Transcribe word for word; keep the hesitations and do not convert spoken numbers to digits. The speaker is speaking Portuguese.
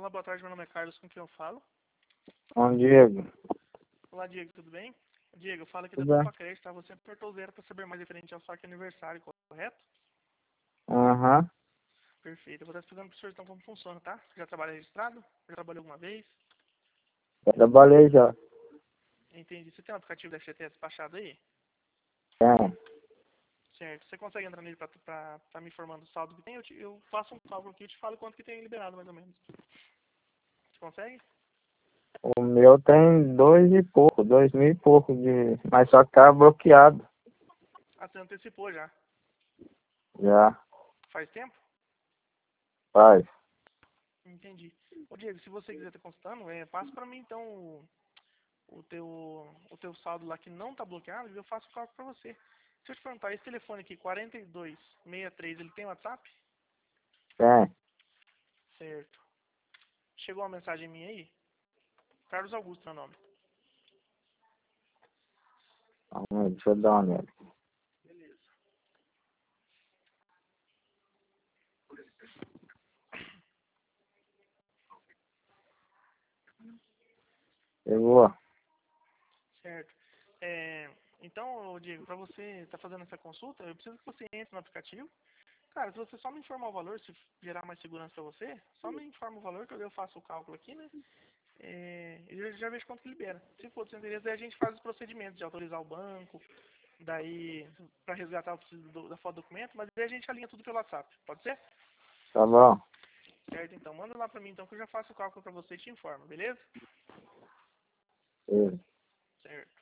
Olá, boa tarde, meu nome é Carlos, com quem eu falo? Bom, Diego. Olá, Diego, tudo bem? Diego, eu falo aqui da Tudo bem? Copa Crédito, tá? Você apertou zero para saber mais referente ao saque aniversário, correto? Aham. Perfeito. Eu vou estar explicando pro senhor então como funciona, tá? Já trabalha registrado? Já trabalhou alguma vez? Já trabalhei já. Entendi. Você tem o aplicativo da F G T S baixado aí? Tem. Certo. Você consegue entrar nele pra, pra, pra me informando o saldo que tem? Eu, te, eu faço um cálculo aqui e te falo quanto que tem liberado, mais ou menos. Você consegue? O meu tem dois e pouco, dois mil e pouco de. Mas só que tá bloqueado. Ah, você antecipou já. Já. Faz tempo? Faz. Entendi. Ô, Diego, se você quiser estar consultando, é, passa pra mim então o, o, teu, o teu saldo lá que não tá bloqueado e eu faço o cálculo pra você. Deixa eu te perguntar, esse telefone aqui, quarenta e dois sessenta e três, ele tem WhatsApp? Tem. Certo. Chegou uma mensagem minha aí? Carlos Augusto, meu nome. Calma aí, deixa eu dar uma olhada. Beleza. Chegou. Certo. É, então, ô, Diego, pra você estar fazendo essa consulta, eu preciso que você entre no aplicativo. Cara, se você só me informar o valor, se gerar mais segurança pra você, só me informa o valor que eu faço o cálculo aqui, né? É, e eu já vejo quanto que libera. Se for do seu interesse, daí a gente faz os procedimentos de autorizar o banco, daí pra resgatar, eu preciso do, da foto do documento, mas daí a gente alinha tudo pelo WhatsApp. Pode ser? Tá bom. Certo, então. Manda lá pra mim, então, que eu já faço o cálculo pra você e te informo, beleza? Beleza. Certo.